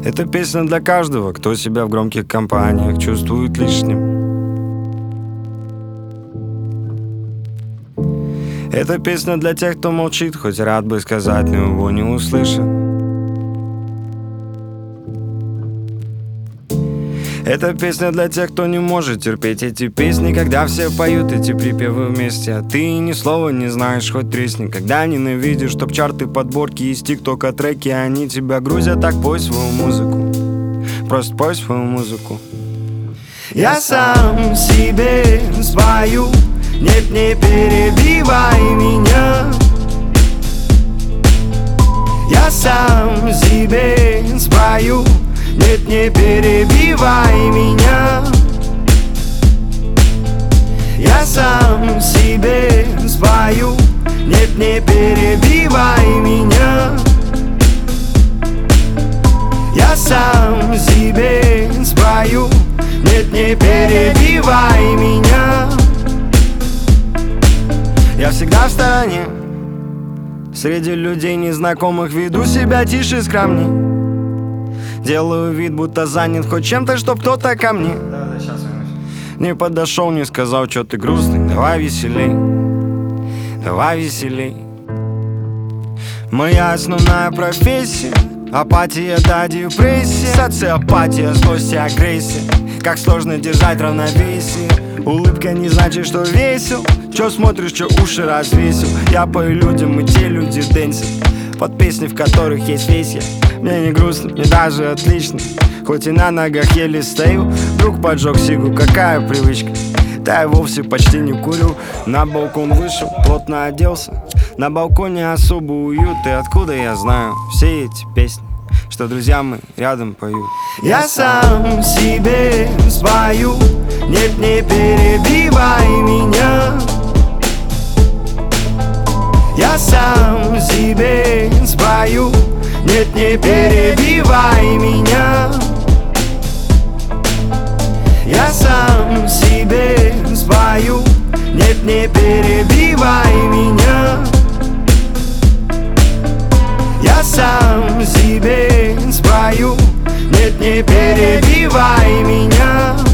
Это песня для каждого, кто себя в громких компаниях чувствует лишним. Это песня для тех, кто молчит, хоть рад бы сказать, но его не услышит. Это песня для тех, кто не может терпеть эти песни, когда все поют эти припевы вместе, а ты ни слова не знаешь, хоть тресни. Когда ненавидишь топ-чарты, подборки из тиктока треки, они тебя грузят, так пой свою музыку. Просто пой свою музыку. Я сам себе спою, нет, не перебивай меня. Я сам себе спою, нет, не перебивай меня. Я сам себе спою, нет, не перебивай меня. Я сам себе спою, нет, не перебивай меня. Я всегда в стороне, среди людей незнакомых веду себя тише, скромней. Делаю вид, будто занят хоть чем-то, чтоб кто-то ко мне не подошел, не сказал, что ты грустный. Давай веселей, давай веселей. Моя основная профессия — апатия до депрессии, социопатия, злость и агрессия. Как сложно держать равновесие. Улыбка не значит, что весел. Чё смотришь, чё уши развесил? Я пою людям, и те люди дэнсят под песни, в которых есть весь я. Мне не грустно, мне даже отлично. Хоть и на ногах еле стою. Друг поджег сигу, какая привычка. Да я вовсе почти не курю. На балкон вышел, плотно оделся. На балконе особый уют. И откуда я знаю все эти песни, что друзья мы рядом поют? Я сам себе спою, нет, не перебивай меня. Я сам себе спою, нет, не перебивай меня. Я сам себе спою, нет, не перебивай меня. Я сам себе спою, нет, не перебивай меня.